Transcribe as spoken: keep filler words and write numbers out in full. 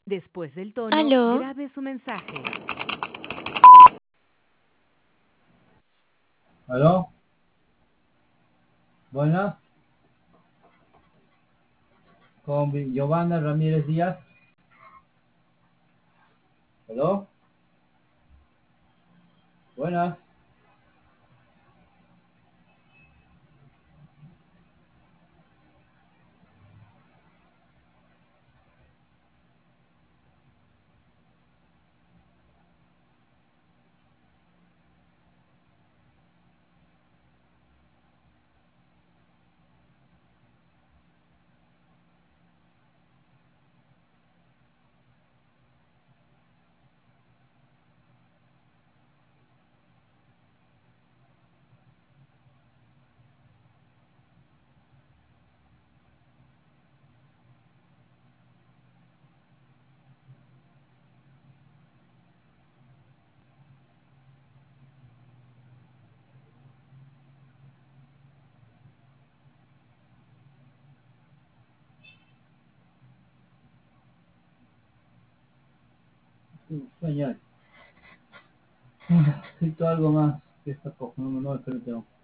Después del tono, ¿Aló? grabe su mensaje. ¿Aló? Buenas. Con Vi- Giovanna Ramírez Díaz. ¿Aló? Buenas. Sí, señor. Necesito algo más que esta cosa. No, no, no, espérate.